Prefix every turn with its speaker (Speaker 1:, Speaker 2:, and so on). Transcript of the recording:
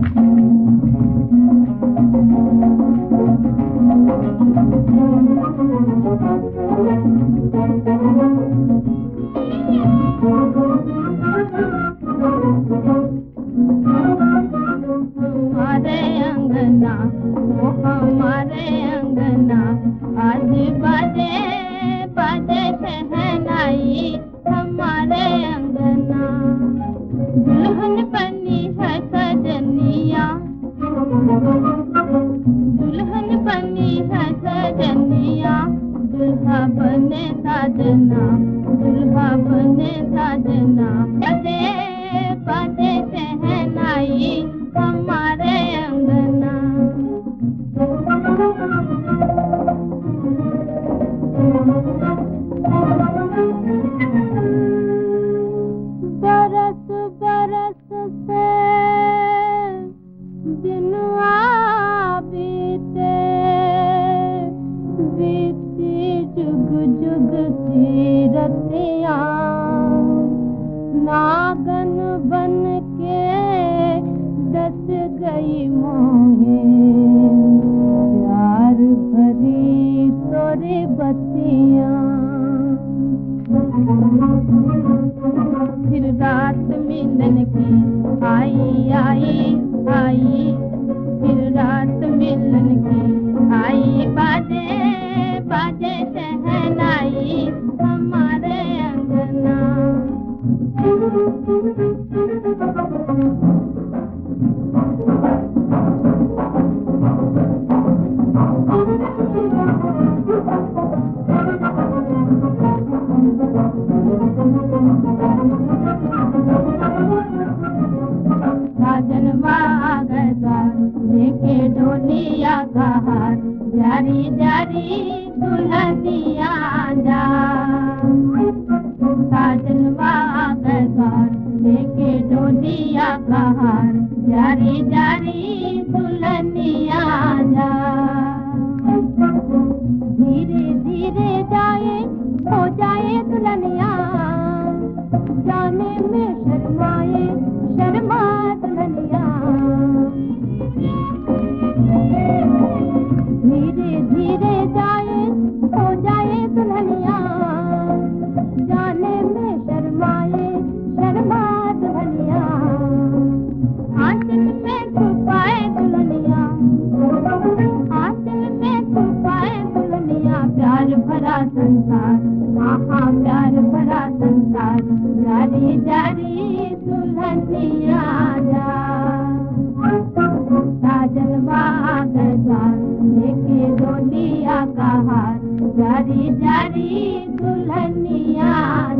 Speaker 1: हमारे अंगना वो हमारे अंगना आज बाजे बाजे शहनाई हमारे अंगना। दुल्हन बनी है सजनिया, दुल्हन बनी है सजनिया, दुल्हा बने साजना, दुल्हा बने साजना। बाजे बाजे शहनाई हमारे अंगना। बरस बरस से दिन बीते, बीती जुग जुग की रतियाँ, नागन बन के डस गई मोहे, प्यार भरी तोरी बत्तियाँ। फिर रात मिलन की आई आई आई, फिर रात मिलन की आई, बाजे बाजे शहनाई हमारे अंगना। साजनवा आ गया लेके डोलिया का हाथ, जारी जारी दुल्हनिया जा। साजनवा आ गया लेके डोलिया का हाथ, जारी जारी दुल्हनिया जा। धीरे धीरे जाए हो जाए दुल्हनिया, जाने में शर्माए शर्मा दुल्हनिया। धीरे धीरे जाए हो जाए दुल्हनिया, जाने में शर्माए शर्मा दुल्हनिया। आंचल में छुपाए दुल्हनिया, आंचल में छुपाए दुल्हनिया। प्यार भरा संसार, हाँ प्यार भरा संसार, जारी जारी दुल्हनिया जा। साजनवा आ गया लेके डोलिया का हाथ, जारी जारी दुल्हनिया